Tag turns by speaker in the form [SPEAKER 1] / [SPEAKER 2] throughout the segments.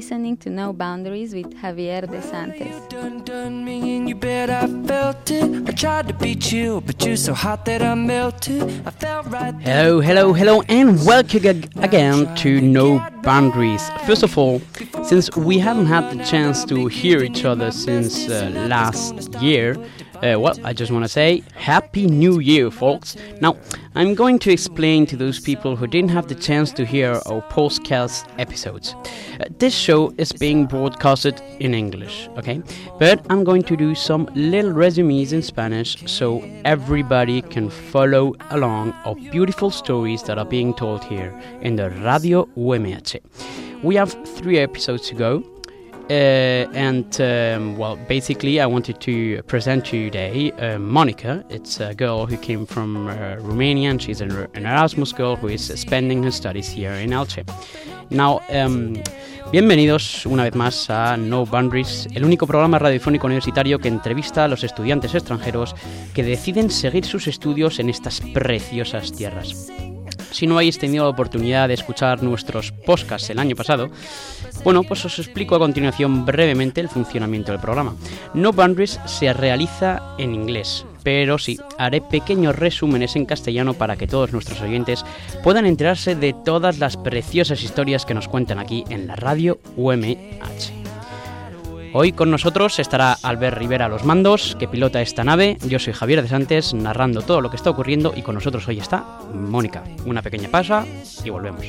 [SPEAKER 1] listening to No Boundaries with Javier De Santis.
[SPEAKER 2] You bet I felt it. I tried to beat you, but you're so hot that I melted. I felt right.
[SPEAKER 3] Hello, and welcome again to No Boundaries. First of all, since we haven't had the chance to hear each other since last year, I just want to say Happy New Year, folks. Now, I'm going to explain to those people who didn't have the chance to hear our podcast episodes. This show is being broadcasted in English, okay? But I'm going to do some little resumes in Spanish so everybody can follow along our beautiful stories that are being told here in the Radio UMH. We have 3 episodes to go. Basically, I wanted to present to you today Monica. It's a girl who came from Romania, and she's an Erasmus girl who is spending her studies here in Elche. Now, bienvenidos una vez más a No Boundaries, el único programa radiofónico universitario que entrevista a los estudiantes extranjeros que deciden seguir sus estudios en estas preciosas tierras. Si no habéis tenido la oportunidad de escuchar nuestros podcasts el año pasado, bueno, pues os explico a continuación brevemente el funcionamiento del programa. No Boundaries se realiza en inglés, pero sí, haré pequeños resúmenes en castellano para que todos nuestros oyentes puedan enterarse de todas las preciosas historias que nos cuentan aquí en la Radio UMH. Hoy con nosotros estará Albert Rivera a los mandos, que pilota esta nave. Yo soy Javier De Santis, narrando todo lo que está ocurriendo, y con nosotros hoy está Mónica. Una pequeña pausa y volvemos.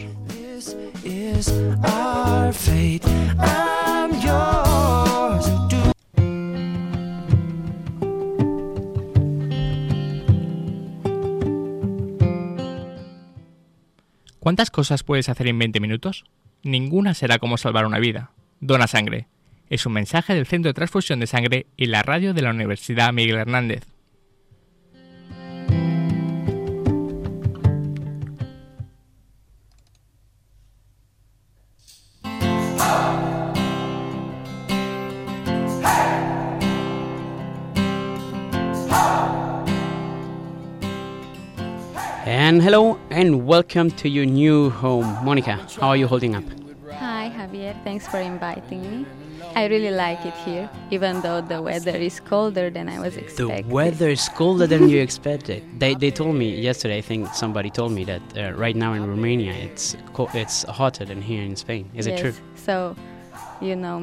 [SPEAKER 4] ¿Cuántas cosas puedes hacer en 20 minutos? Ninguna será como salvar una vida. Dona sangre. Es un mensaje del Centro de Transfusión de Sangre y la radio de la Universidad Miguel Hernández.
[SPEAKER 3] And hello and welcome to your new home. Monica, how are you holding up?
[SPEAKER 1] Hi, Javier. Thanks for inviting me. I really like it here, even though the weather is colder than I was expecting.
[SPEAKER 3] The weather is colder than you expected. They told me yesterday, I think somebody told me that right now in Romania it's hotter than here in Spain. Is it true?
[SPEAKER 1] So, you know,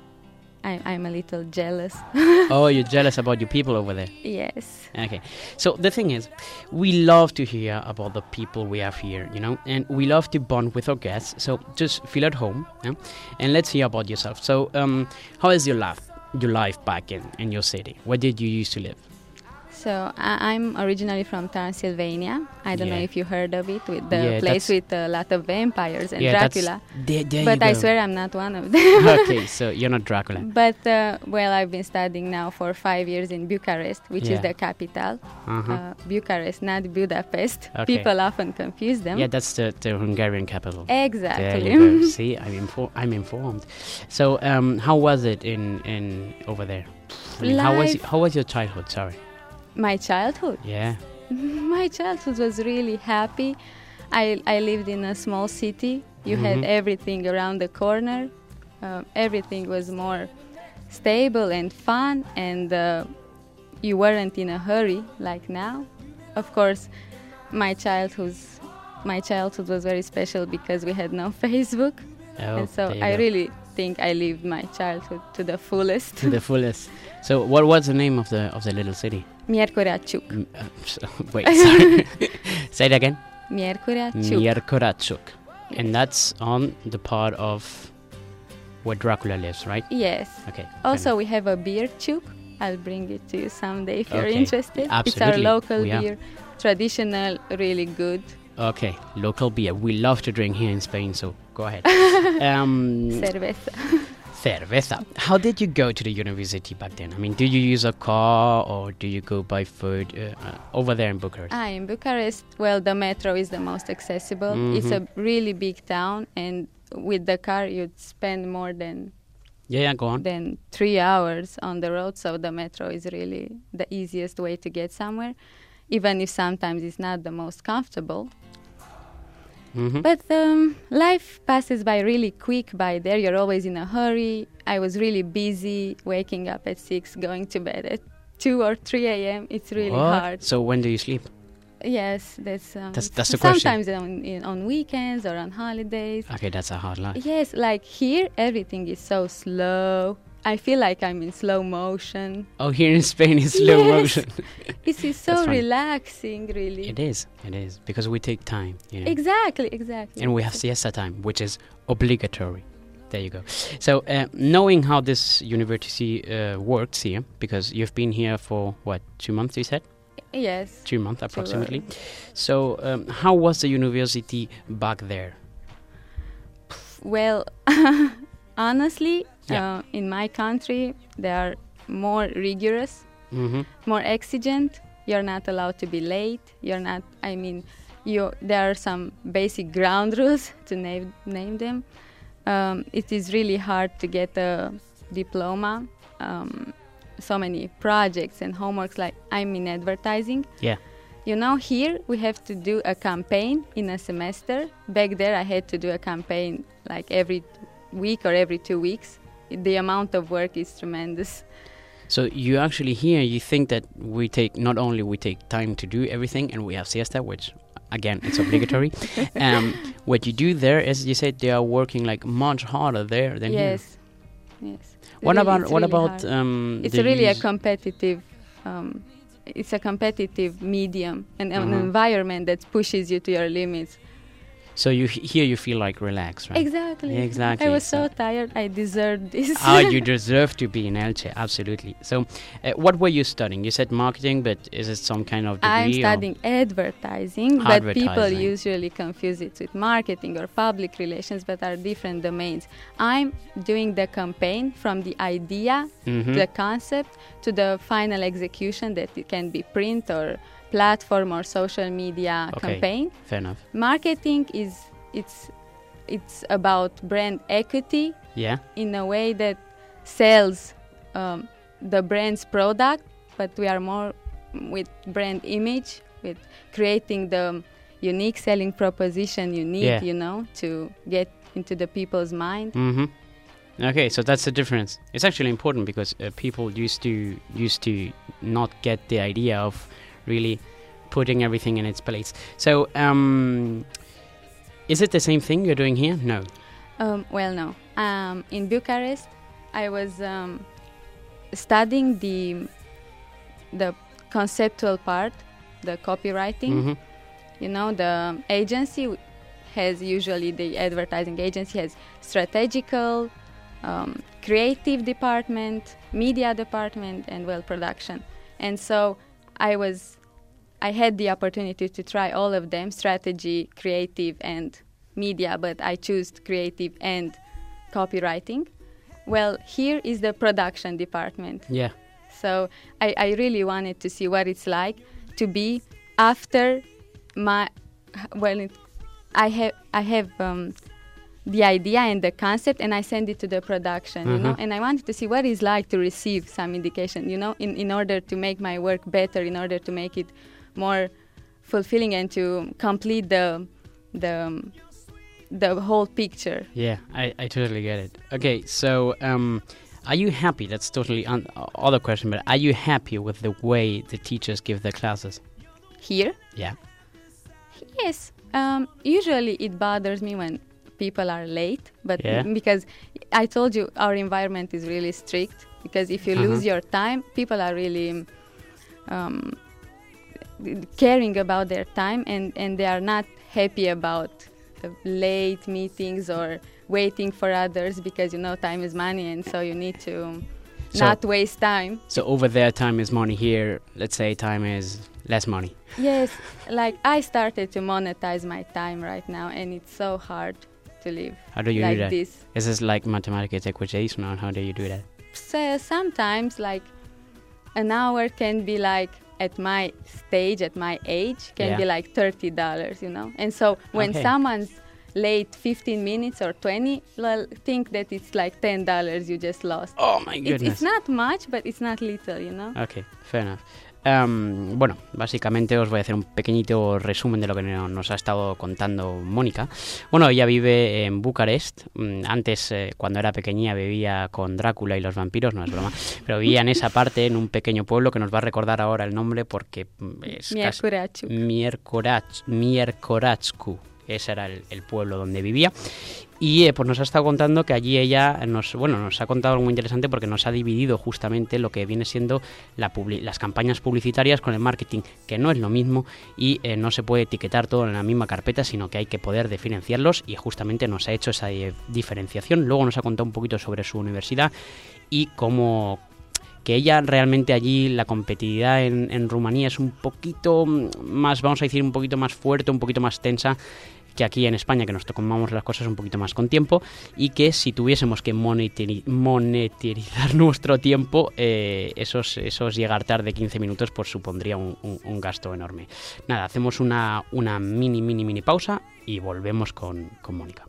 [SPEAKER 1] I'm a little jealous.
[SPEAKER 3] Oh, you're jealous about your people over there?
[SPEAKER 1] Yes.
[SPEAKER 3] Okay. So the thing is, we love to hear about the people we have here, you know, and we love to bond with our guests. So just feel at home, yeah? And let's hear about yourself. So how is your life back in your city? Where did you used to live?
[SPEAKER 1] So I'm originally from Transylvania. I don't know if you heard of it, with the place with a lot of vampires and Dracula. But I swear I'm not one of them.
[SPEAKER 3] Okay, so you're not Dracula.
[SPEAKER 1] But I've been studying now for 5 years in Bucharest, which is the capital. Bucharest, not Budapest. Okay. People often confuse them.
[SPEAKER 3] Yeah, that's the Hungarian capital.
[SPEAKER 1] Exactly.
[SPEAKER 3] There you go. See, I'm informed. So how was it in over there? I mean, how was your childhood? Sorry.
[SPEAKER 1] My childhood?
[SPEAKER 3] Yeah.
[SPEAKER 1] My childhood was really happy. I lived in a small city. You had everything around the corner. Everything was more stable and fun, and you weren't in a hurry like now. Of course, my childhood was very special because we had no Facebook.
[SPEAKER 3] Oh,
[SPEAKER 1] and so I really think I lived my childhood to the fullest.
[SPEAKER 3] To the fullest. So what was the name of the little city?
[SPEAKER 1] Miercurea Ciuc.
[SPEAKER 3] Wait, sorry. Say it again.
[SPEAKER 1] Miercurea Ciuc.
[SPEAKER 3] Miercurea Ciuc. And that's on the part of where Dracula lives, right?
[SPEAKER 1] Yes.
[SPEAKER 3] Okay.
[SPEAKER 1] Also, we have a beer Ciuc. I'll bring it to you someday if you're interested.
[SPEAKER 3] Absolutely.
[SPEAKER 1] It's our local beer. Traditional, really good.
[SPEAKER 3] Okay, local beer. We love to drink here in Spain, so go ahead. Cerveza. How did you go to the university back then? I mean, do you use a car or do you go by foot over there in Bucharest?
[SPEAKER 1] In Bucharest, well, the metro is the most accessible. Mm-hmm. It's a really big town, and with the car, you'd spend more than
[SPEAKER 3] go on.
[SPEAKER 1] Than 3 hours on the road. So the metro is really the easiest way to get somewhere, even if sometimes it's not the most comfortable. But life passes by really quick by there. You're always in a hurry. I was really busy, waking up at 6, going to bed at 2 or 3 a.m. It's really hard.
[SPEAKER 3] So when do you sleep?
[SPEAKER 1] Yes, that's
[SPEAKER 3] the question.
[SPEAKER 1] Sometimes on weekends or on holidays.
[SPEAKER 3] Okay, that's a hard life.
[SPEAKER 1] Yes, like here, everything is so slow. I feel like I'm in slow motion.
[SPEAKER 3] Oh, here in Spain it's slow motion.
[SPEAKER 1] This is so relaxing, really.
[SPEAKER 3] It is, because we take time. You know?
[SPEAKER 1] Exactly.
[SPEAKER 3] And we have siesta time, which is obligatory. There you go. So, knowing how this university works here, because you've been here for, 2 months, you said?
[SPEAKER 1] Yes.
[SPEAKER 3] 2 months, approximately. So, how was the university back there?
[SPEAKER 1] Well, honestly, in my country, they are more rigorous, more exigent. You're not allowed to be late. There are some basic ground rules, to name them. It is really hard to get a diploma. So many projects and homeworks, like I'm in advertising.
[SPEAKER 3] Yeah.
[SPEAKER 1] You know, here we have to do a campaign in a semester. Back there I had to do a campaign like every week or every 2 weeks. The amount of work is tremendous.
[SPEAKER 3] So you actually here, you think that we take time to do everything, and we have siesta, which again, it's obligatory. What you do there, as you said, they are working like much harder there than here.
[SPEAKER 1] Yes.
[SPEAKER 3] What about
[SPEAKER 1] it's really a competitive it's a competitive medium and an environment that pushes you to your limits.
[SPEAKER 3] So you feel like relaxed, right?
[SPEAKER 1] Exactly.
[SPEAKER 3] Yeah, exactly.
[SPEAKER 1] I was so tired. I deserved this.
[SPEAKER 3] You deserve to be in Elche, absolutely. So, what were you studying? You said marketing, but is it some kind of degree?
[SPEAKER 1] I'm studying advertising, but people usually confuse it with marketing or public relations, but are different domains. I'm doing the campaign from the idea, the concept, to the final execution, that it can be print or platform or social media campaign.
[SPEAKER 3] Fair enough.
[SPEAKER 1] Marketing it's about brand equity.
[SPEAKER 3] Yeah.
[SPEAKER 1] In a way that sells the brand's product, but we are more with brand image, with creating the unique selling proposition you need, to get into the people's mind.
[SPEAKER 3] Okay, so that's the difference. It's actually important because people used to not get the idea of really putting everything in its place. So, is it the same thing you're doing here? No.
[SPEAKER 1] Well, no. In Bucharest, I was studying the conceptual part, the copywriting. The agency the advertising agency has strategical, creative department, media department, and production. And so I had the opportunity to try all of them, strategy, creative, and media, but I chose creative and copywriting. Well, here is the production department.
[SPEAKER 3] Yeah.
[SPEAKER 1] So I really wanted to see what it's like to be after I have the idea and the concept, and I send it to the production, and I wanted to see what it's like to receive some indication, in order to make my work better, in order to make it more fulfilling and to complete the whole picture.
[SPEAKER 3] Yeah, I totally get it. Okay, so are you happy? That's totally other question, but are you happy with the way the teachers give their classes?
[SPEAKER 1] Here?
[SPEAKER 3] Yeah.
[SPEAKER 1] Yes. Usually it bothers me when people are late, but because I told you our environment is really strict, because if you lose your time, people are really caring about their time, and they are not happy about late meetings or waiting for others, because time is money, and so you need to not waste time.
[SPEAKER 3] So over there time is money, here let's say time is less money.
[SPEAKER 1] Yes, like I started to monetize my time right now, and it's so hard to live.
[SPEAKER 3] How do you
[SPEAKER 1] like
[SPEAKER 3] do that?
[SPEAKER 1] This.
[SPEAKER 3] Is this like mathematics equation, or how do you do that?
[SPEAKER 1] So sometimes like an hour can be like, at my stage, at my age, can be like $30, And so when someone's late 15 minutes or 20, well, think that it's like $10 you just lost.
[SPEAKER 3] Oh my goodness.
[SPEAKER 1] It's not much, but it's not little, you know.
[SPEAKER 3] Okay, fair enough. Bueno, básicamente os voy a hacer un pequeñito resumen de lo que nos ha estado contando Mónica. Bueno, ella vive en Bucarest. Antes, cuando era pequeña, vivía con Drácula y los vampiros, no es broma, pero vivía en esa parte, en un pequeño pueblo que nos va a recordar ahora el nombre porque es Mierkoratsku. Ese era el pueblo donde vivía. Y pues nos ha estado contando que allí ella nos ha contado algo muy interesante porque nos ha dividido justamente lo que viene siendo las campañas publicitarias con el marketing, que no es lo mismo y no se puede etiquetar todo en la misma carpeta, sino que hay que poder diferenciarlos, y justamente nos ha hecho esa diferenciación. Luego nos ha contado un poquito sobre su universidad y cómo que ella realmente allí la competitividad en Rumanía es un poquito más, vamos a decir, un poquito más fuerte, un poquito más tensa que aquí en España, que nos tomamos las cosas un poquito más con tiempo, y que si tuviésemos que monetizar nuestro tiempo, esos llegar tarde 15 minutos pues supondría un gasto enorme. Nada, hacemos una mini pausa y volvemos con Mónica.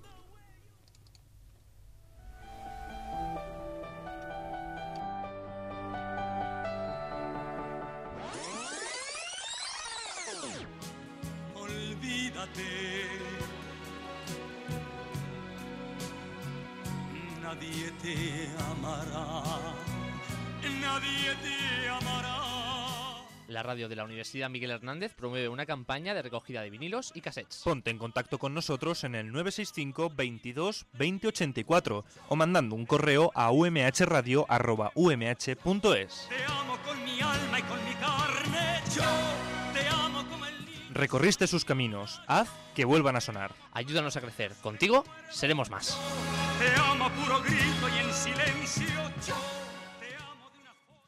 [SPEAKER 5] Nadie te amará, nadie te amará.
[SPEAKER 6] La radio de la Universidad Miguel Hernández promueve una campaña de recogida de vinilos y cassettes.
[SPEAKER 7] Ponte en contacto con nosotros en el 965 22 20 84 o mandando un correo a umhradio@umh.es.
[SPEAKER 5] Te amo con mi alma y con mi carne, yo te amo como el niño.
[SPEAKER 7] Recorriste sus caminos, haz que vuelvan a sonar.
[SPEAKER 6] Ayúdanos a crecer. Contigo seremos más.
[SPEAKER 5] Te amo a puro grito y en silencio, yo te amo de una forma.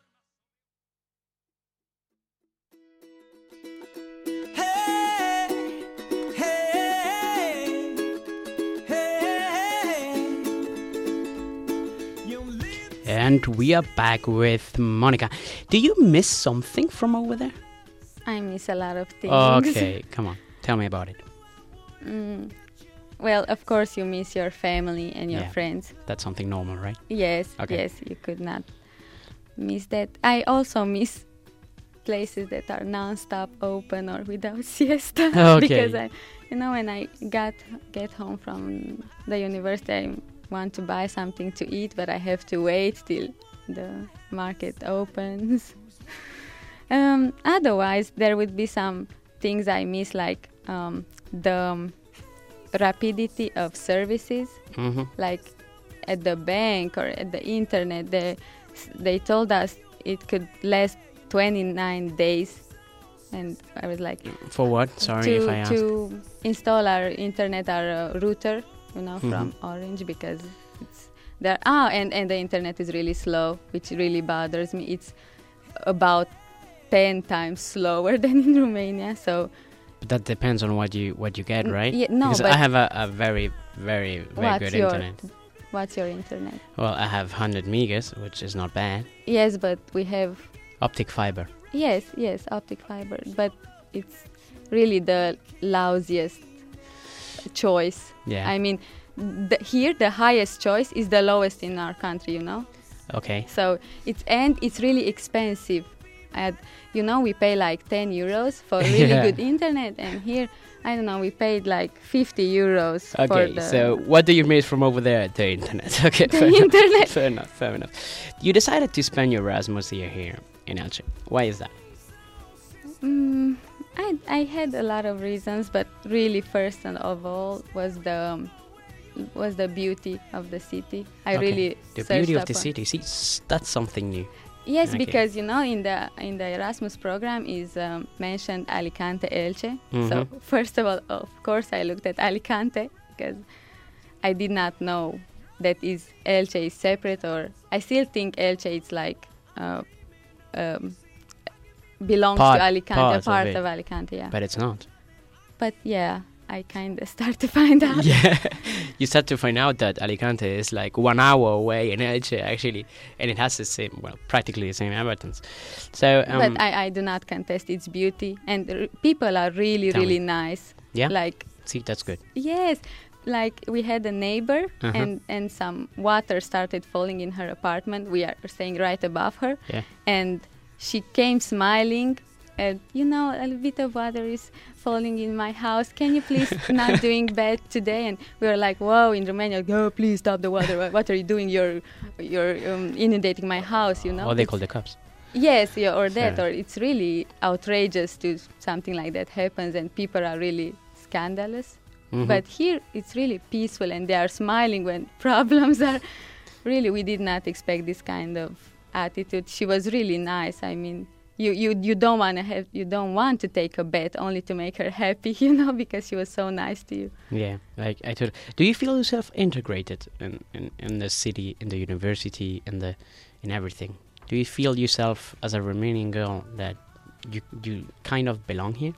[SPEAKER 5] Hey, hey, hey.
[SPEAKER 3] And we are back with Mónica. Do you miss something from over there?
[SPEAKER 1] I miss a lot of things.
[SPEAKER 3] Okay, come on. Tell me about it.
[SPEAKER 1] Well, of course you miss your family and your friends.
[SPEAKER 3] That's something normal, right?
[SPEAKER 1] Yes, yes, you could not miss that. I also miss places that are non-stop open or without siesta.
[SPEAKER 3] Okay.
[SPEAKER 1] Because when I get home from the university, I want to buy something to eat, but I have to wait till the market opens. Otherwise, there would be some things I miss, like the rapidity of services, like at the bank or at the internet. They told us it could last 29 days, and I was like,
[SPEAKER 3] for what? Sorry if I asked.
[SPEAKER 1] To install our internet, our router, from Orange, because it's there. And the internet is really slow, which really bothers me. It's about 10 times slower than in Romania, so.
[SPEAKER 3] But that depends on what you get, right?
[SPEAKER 1] Yeah, no,
[SPEAKER 3] because
[SPEAKER 1] but
[SPEAKER 3] I have a very, very, very good internet.
[SPEAKER 1] What's your internet?
[SPEAKER 3] Well, I have 100 megas, which is not bad.
[SPEAKER 1] Yes, but we have...
[SPEAKER 3] Optic fiber.
[SPEAKER 1] Yes, optic fiber. But it's really the lousiest choice.
[SPEAKER 3] Yeah.
[SPEAKER 1] I mean, here the highest choice is the lowest in our country,
[SPEAKER 3] Okay.
[SPEAKER 1] So it's really expensive. We pay like 10 euros for really good internet, and here, I don't know, we paid like 50 euros for the...
[SPEAKER 3] Okay, so what do you miss from over there? The internet. Okay,
[SPEAKER 1] the internet.
[SPEAKER 3] Fair enough. You decided to spend your Erasmus year here in Elche. Why is that?
[SPEAKER 1] I had a lot of reasons, but really first of all was the beauty of the city. The beauty of the city. See,
[SPEAKER 3] that's something new.
[SPEAKER 1] Yes,
[SPEAKER 3] Okay.
[SPEAKER 1] because in the Erasmus program is mentioned Alicante Elche. So first of all, of course, I looked at Alicante because I did not know that Elche is separate, or I still think Elche is like belongs to Alicante, part of Alicante, yeah.
[SPEAKER 3] But it's not.
[SPEAKER 1] But yeah, I kind of start to find out.
[SPEAKER 3] Yeah, you start to find out that Alicante is like 1 hour away in Elche, actually, and it has practically the same inhabitants. So,
[SPEAKER 1] but I do not contest its beauty, and people are really, really nice.
[SPEAKER 3] Yeah?
[SPEAKER 1] Like,
[SPEAKER 3] see, that's good.
[SPEAKER 1] yes, like we had a neighbor, and some water started falling in her apartment. We are staying right above her, and she came smiling. And a bit of water is falling in my house. Can you please not doing bad today? And we were like, whoa, in Romania, oh, please stop the water. What are you doing? You're inundating my house,
[SPEAKER 3] Or they call the cops.
[SPEAKER 1] Yes, or that, or it's really outrageous to something like that happens, and people are really scandalous. But here it's really peaceful, and they are smiling when problems are. Really, we did not expect this kind of attitude. She was really nice. I mean, you don't want to take a bet only to make her happy, because she was so nice to you.
[SPEAKER 3] Yeah, like I told. Do you feel yourself integrated in the city, in the university, in everything? Do you feel yourself as a Romanian girl that you kind of belong here?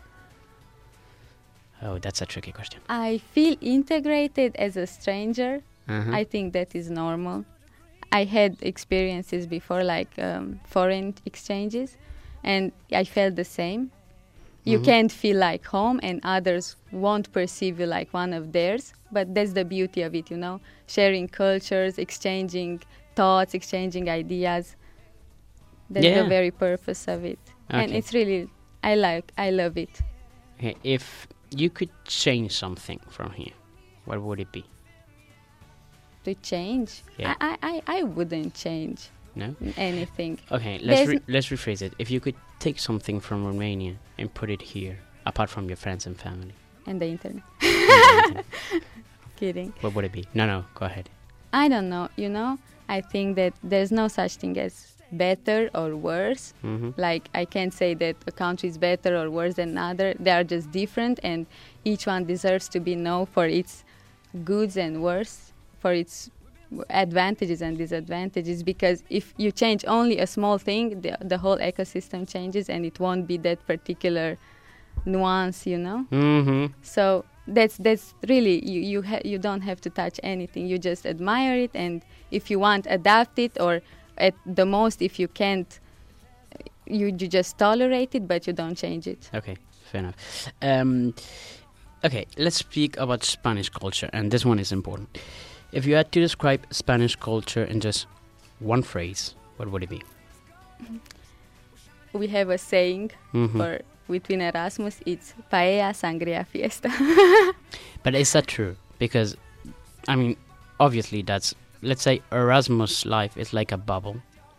[SPEAKER 3] Oh, that's a tricky question.
[SPEAKER 1] I feel integrated as a stranger. I think that is normal. I had experiences before, like foreign exchanges, and I felt the same. You can't feel like home, and others won't perceive you like one of theirs. But that's the beauty of it, sharing cultures, exchanging thoughts, exchanging ideas. That's the very purpose of it. Okay. And it's really, I love it.
[SPEAKER 3] Okay, if you could change something from here, what would it be?
[SPEAKER 1] To change?
[SPEAKER 3] Yeah.
[SPEAKER 1] I wouldn't change.
[SPEAKER 3] No?
[SPEAKER 1] Anything.
[SPEAKER 3] Okay, let's rephrase it. If you could take something from Romania and put it here, apart from your friends and family.
[SPEAKER 1] And the internet. Kidding.
[SPEAKER 3] What would it be? No, go ahead.
[SPEAKER 1] I don't know. I think that there's no such thing as better or worse. Like, I can't say that a country is better or worse than another. They are just different, and each one deserves to be known for its goods and worse, for its advantages and disadvantages, because if you change only a small thing, the whole ecosystem changes, and it won't be that particular nuance, So that's really, you don't have to touch anything. You just admire it, and if you want, adapt it, or at the most, if you can't, you just tolerate it, but you don't change it.
[SPEAKER 3] Okay, fair enough. Okay, let's speak about Spanish culture, and this one is important. If you had to describe Spanish culture in just one phrase, what would it be?
[SPEAKER 1] We have a saying for between Erasmus, it's paella, sangria, fiesta.
[SPEAKER 3] But is that true? Because, I mean, obviously that's, let's say Erasmus life is like a bubble.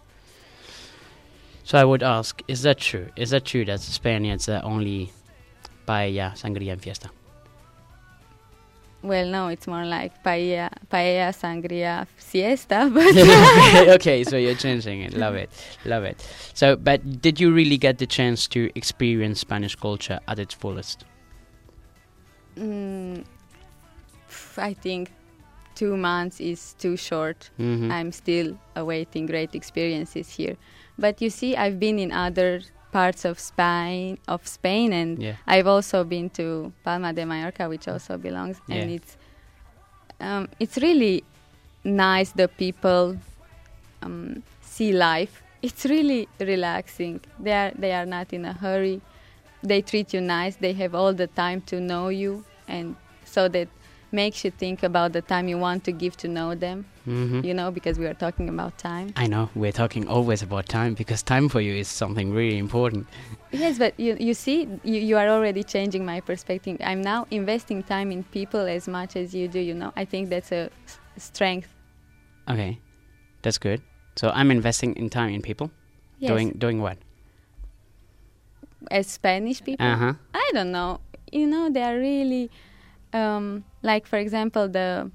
[SPEAKER 3] So I would ask, is that true? Is that true that Spaniards are only paella, sangria and fiesta?
[SPEAKER 1] Well, no, it's more like paella, sangria, siesta. But
[SPEAKER 3] okay, so you're changing it. Love it. So, but did you really get the chance to experience Spanish culture at its fullest?
[SPEAKER 1] I think 2 months is too short. I'm still awaiting great experiences here. But you see, I've been in other parts of Spain, and I've also been to Palma de Mallorca, which also belongs, and it's really nice. The people see life. It's really relaxing. They are not in a hurry. They treat you nice. They have all the time to know you, and so that makes you think about the time you want to give to know them. Because we are talking about time.
[SPEAKER 3] I know, we're talking always about time, because time for you is something really important.
[SPEAKER 1] Yes, but you see, you are already changing my perspective. I'm now investing time in people as much as you do, I think that's a strength.
[SPEAKER 3] Okay, that's good. So I'm investing in time in people?
[SPEAKER 1] Yes.
[SPEAKER 3] Doing what?
[SPEAKER 1] As Spanish people? I don't know. They are really, like, for example, the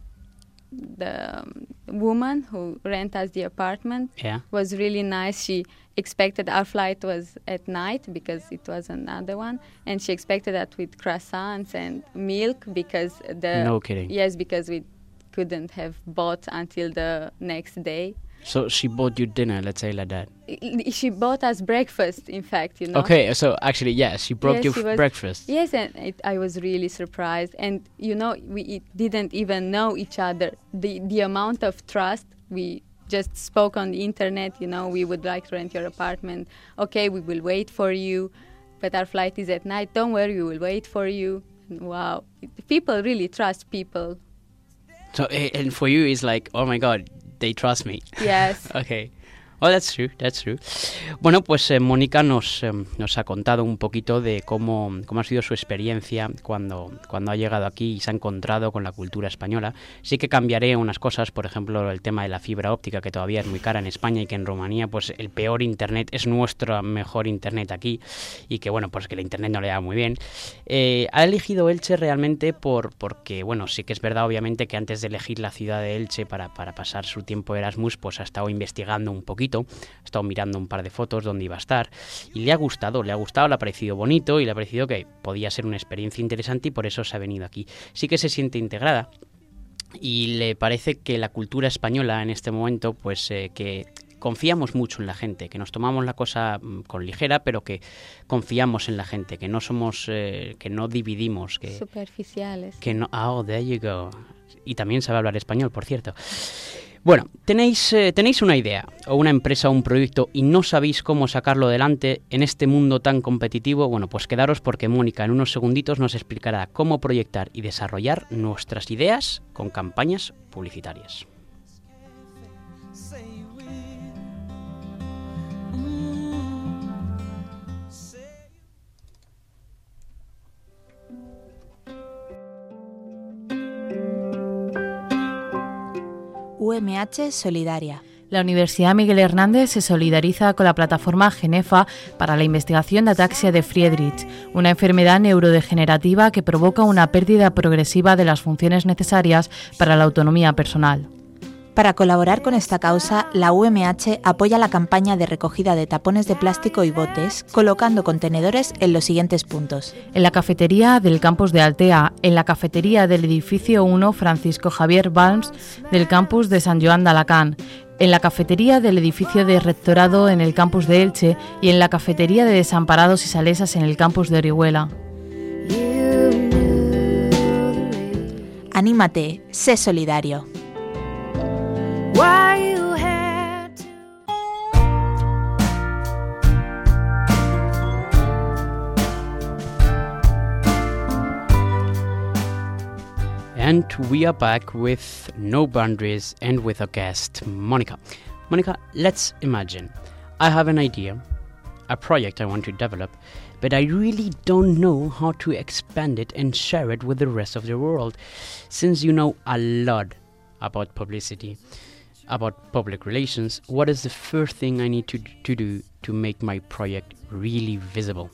[SPEAKER 1] woman who rent us the apartment was really nice. She expected our flight was at night because it was another one, and she expected that with croissants and milk because
[SPEAKER 3] no kidding.
[SPEAKER 1] Yes, because we couldn't have bought until the next day.
[SPEAKER 3] So she bought you dinner, let's say like that.
[SPEAKER 1] She bought us breakfast, in fact,
[SPEAKER 3] Okay, so actually, she brought you breakfast.
[SPEAKER 1] Yes, and I was really surprised. And, we didn't even know each other. The amount of trust, we just spoke on the internet, we would like to rent your apartment. Okay, we will wait for you, but our flight is at night. Don't worry, we will wait for you. wow, people really trust people.
[SPEAKER 3] So, and for you, it's like, oh my God, they trust me.
[SPEAKER 1] Yes.
[SPEAKER 3] Okay. Oh, that's true, that's true. Bueno, pues Mónica nos ha contado un poquito de cómo ha sido su experiencia cuando ha llegado aquí y se ha encontrado con la cultura española. Sí que cambiaré unas cosas, por ejemplo, el tema de la fibra óptica, que todavía es muy cara en España y que en Rumanía, pues el peor internet es nuestro mejor internet aquí y que, bueno, pues que el internet no le da muy bien. Ha elegido Elche realmente porque, bueno, sí que es verdad, obviamente, que antes de elegir la ciudad de Elche para pasar su tiempo de Erasmus, pues ha estado investigando un poquito. Ha estado mirando un par de fotos donde iba a estar y le ha gustado, le ha parecido bonito y le ha parecido que podía ser una experiencia interesante y por eso se ha venido aquí. Sí que se siente integrada y le parece que la cultura española en este momento, pues que confiamos mucho en la gente, que nos tomamos la cosa con ligera, pero que confiamos en la gente, que no somos, que no dividimos, que
[SPEAKER 1] superficiales.
[SPEAKER 3] Que no, oh, there you go. Y también sabe hablar español, por cierto. Bueno, tenéis una idea o una empresa o un proyecto y no sabéis cómo sacarlo adelante en este mundo tan competitivo. Bueno, pues quedaros porque Mónica en unos segunditos nos explicará cómo proyectar y desarrollar nuestras ideas con campañas publicitarias.
[SPEAKER 8] UMH Solidaria.
[SPEAKER 9] La Universidad Miguel Hernández se solidariza con la plataforma Genefa para la investigación de ataxia de Friedreich, una enfermedad neurodegenerativa que provoca una pérdida progresiva de las funciones necesarias para la autonomía personal.
[SPEAKER 8] Para colaborar con esta causa, la UMH apoya la campaña de recogida de tapones de plástico y botes, colocando contenedores en los siguientes puntos.
[SPEAKER 9] En la cafetería del campus de Altea, en la cafetería del edificio 1 Francisco Javier Balms del campus de San Joan d'Alacant, en la cafetería del edificio de Rectorado en el campus de Elche y en la cafetería de Desamparados y Salesas en el campus de Orihuela.
[SPEAKER 8] Anímate, sé solidario.
[SPEAKER 3] And we are back with No Boundaries and with our guest, Monica. Monica, let's imagine I have an idea, a project I want to develop, but I really don't know how to expand it and share it with the rest of the world. Since you know a lot about publicity, about public relations, what is the first thing I need to do to make my project really visible?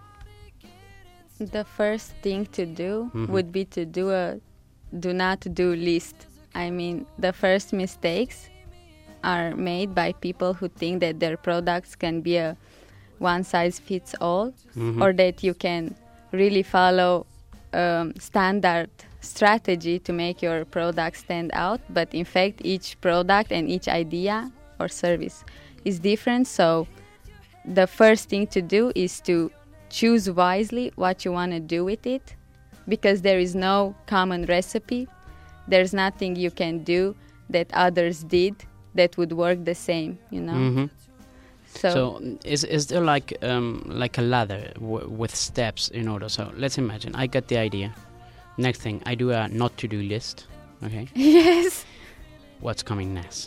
[SPEAKER 1] The first thing to do would be to do a do not do list. I mean, the first mistakes are made by people who think that their products can be a one-size-fits-all, or that you can really follow standard strategy to make your product stand out. But in fact, each product and each idea or service is different. So the first thing to do is to choose wisely what you want to do with it, because there is no common recipe. There's nothing you can do that others did that would work the same, you know.
[SPEAKER 3] So is there like a ladder with steps in order? So let's imagine I got the idea. Next thing, I do a not to do list. Okay.
[SPEAKER 1] Yes.
[SPEAKER 3] What's coming next?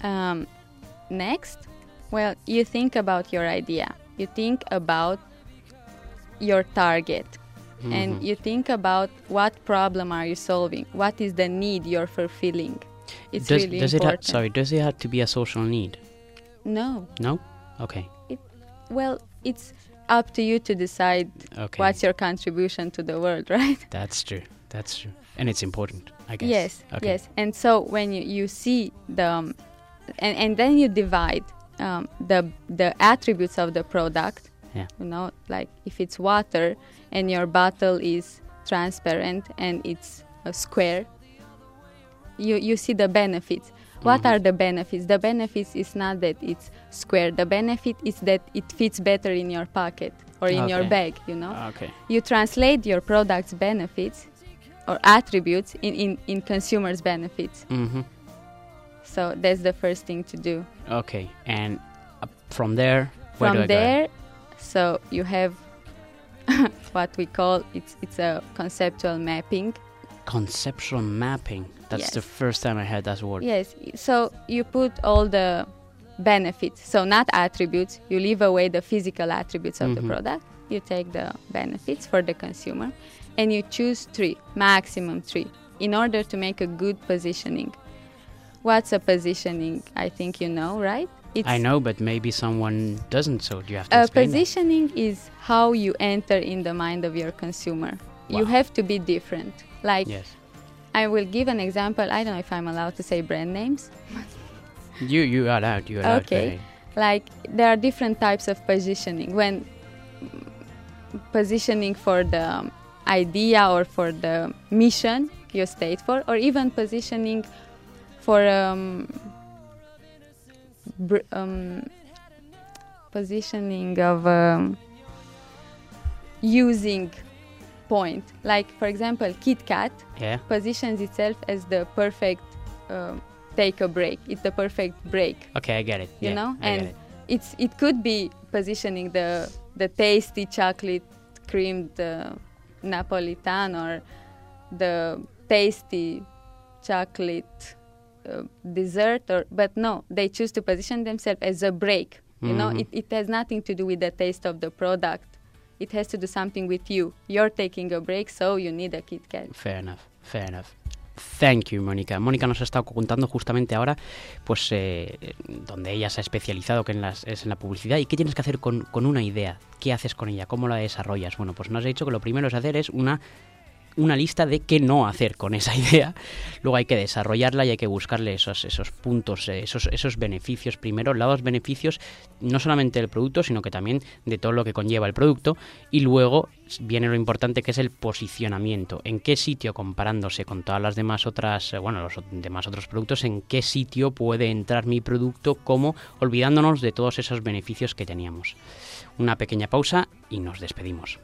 [SPEAKER 1] Next, well, you think about your idea. You think about your target. And you think about what problem are you solving? What is the need you're fulfilling? It's really important.
[SPEAKER 3] Does it have to be a social need?
[SPEAKER 1] No.
[SPEAKER 3] No? Okay.
[SPEAKER 1] It's up to you to decide what's your contribution to the world, right?
[SPEAKER 3] That's true. And it's important, I guess.
[SPEAKER 1] Yes. And so when you see the... And then you divide the attributes of the product.
[SPEAKER 3] Yeah.
[SPEAKER 1] You know, like if it's water and your bottle is transparent and it's a square, you see the benefits. What are the benefits? The benefits is not that it's square. The benefit is that it fits better in your pocket or in your bag, you know.
[SPEAKER 3] Okay.
[SPEAKER 1] You translate your product's benefits or attributes in consumers' benefits. So that's the first thing to do.
[SPEAKER 3] Okay. And from there, where do I go?
[SPEAKER 1] So you have what we call it's a conceptual mapping.
[SPEAKER 3] Conceptual mapping. That's
[SPEAKER 1] Yes.
[SPEAKER 3] the first time I heard that word.
[SPEAKER 1] Yes, so you put all the benefits, so not attributes, you leave away the physical attributes of the product, you take the benefits for the consumer, and you choose maximum three, in order to make a good positioning. What's a positioning? I think you know, right?
[SPEAKER 3] I know, but maybe someone doesn't, so do you have to explain that?
[SPEAKER 1] Positioning is how you enter in the mind of your consumer.
[SPEAKER 3] Wow.
[SPEAKER 1] You have to be different. Like,
[SPEAKER 3] Yes.
[SPEAKER 1] I will give an example. I don't know if I'm allowed to say brand names.
[SPEAKER 3] You are allowed. You are allowed.
[SPEAKER 1] Okay. Like, there are different types of positioning. When positioning for the idea or for the mission you state for, or even positioning for positioning of using point. Like, for example, KitKat
[SPEAKER 3] Yeah.
[SPEAKER 1] positions itself as the perfect take a break. It's the perfect break.
[SPEAKER 3] Okay, I get it.
[SPEAKER 1] You
[SPEAKER 3] Yeah,
[SPEAKER 1] know,
[SPEAKER 3] I get
[SPEAKER 1] and
[SPEAKER 3] it.
[SPEAKER 1] it could be positioning the tasty chocolate creamed Napolitan, or the tasty chocolate dessert, but no, they choose to position themselves as a break. You know, it has nothing to do with the taste of the product. It has to do something with you. You're taking a break, so you need a KitKat.
[SPEAKER 3] Fair enough, fair enough. Thank you, Mónica. Mónica nos ha estado contando justamente ahora, pues, donde ella se ha especializado, que es en la publicidad, y qué tienes que hacer con una idea. ¿Qué haces con ella? ¿Cómo la desarrollas? Bueno, pues nos ha dicho que lo primero es hacer es una lista de qué no hacer con esa idea. Luego hay que desarrollarla y hay que buscarle esos puntos, esos beneficios primero, los beneficios no solamente del producto, sino que también de todo lo que conlleva el producto. Y luego viene lo importante, que es el posicionamiento. En qué sitio, comparándose con todas las demás los demás otros productos, en qué sitio puede entrar mi producto, como olvidándonos de todos esos beneficios que teníamos. Una pequeña pausa y nos despedimos.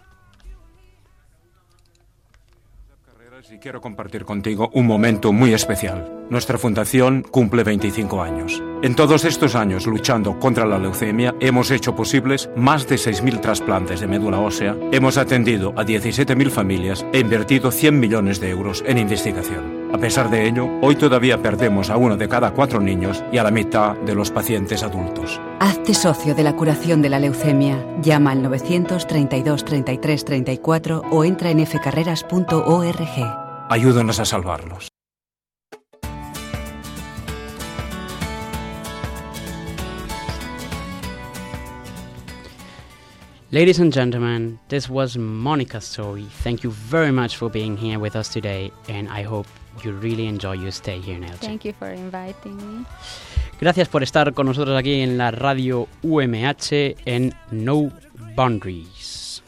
[SPEAKER 10] Y quiero compartir contigo un momento muy especial. Nuestra fundación cumple 25 años. En todos estos años luchando contra la leucemia, hemos hecho posibles más de 6.000 trasplantes de médula ósea, hemos atendido a 17.000 familias e invertido 100 millones de euros en investigación. A pesar de ello, hoy todavía perdemos a 1 de cada 4 niños y a la mitad de los pacientes adultos.
[SPEAKER 11] Hazte socio de la curación de la leucemia. Llama al 932 33 34 o entra en fcarreras.org.
[SPEAKER 10] Ayúdanos a salvarlos.
[SPEAKER 3] Ladies and gentlemen, this was Monica's story. Thank you very much for being here with us today, and I hope you really enjoy your stay here in Elche.
[SPEAKER 1] Thank you for inviting me.
[SPEAKER 3] Gracias por estar con nosotros aquí en la radio UMH en No Boundaries.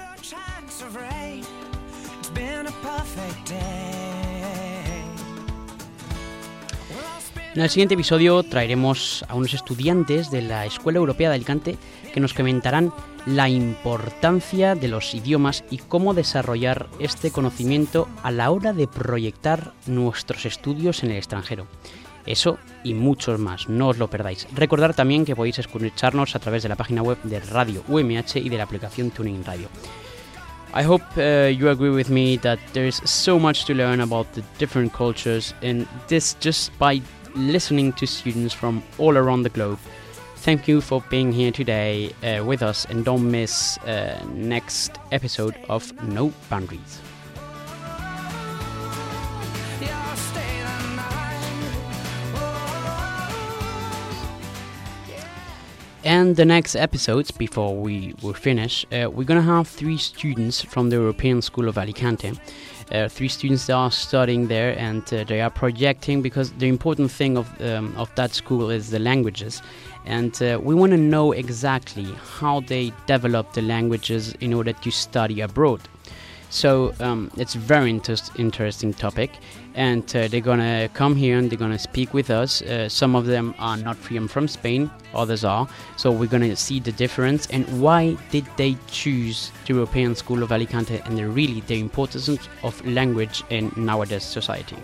[SPEAKER 3] En el siguiente episodio traeremos a unos estudiantes de la Escuela Europea de Alicante que nos comentarán la importancia de los idiomas y cómo desarrollar este conocimiento a la hora de proyectar nuestros estudios en el extranjero. Eso y muchos más, no os lo perdáis. Recordad también que podéis escucharnos a través de la página web de Radio UMH y de la aplicación Tuning Radio. I hope you agree with me that there is so much to learn about the different cultures, and this just by listening to students from all around the globe. Thank you for being here today with us, and don't miss next episode of No Boundaries. And the next episodes, before we finish, we're going to have 3 students from the European School of Alicante. 3 students that are studying there, and they are projecting, because the important thing of that school is the languages. And we want to know exactly how they develop the languages in order to study abroad. So it's a very interesting topic, and they're gonna come here and they're gonna speak with us. Some of them are not from Spain, others are. So we're gonna see the difference and why did they choose the European School of Alicante, and the importance of language in nowadays society.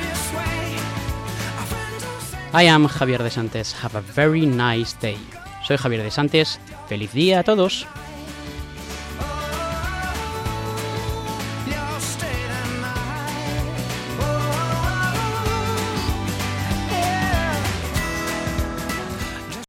[SPEAKER 3] I am Javier de Santes. Have a very nice day. Soy Javier de Santes. ¡Feliz día a todos!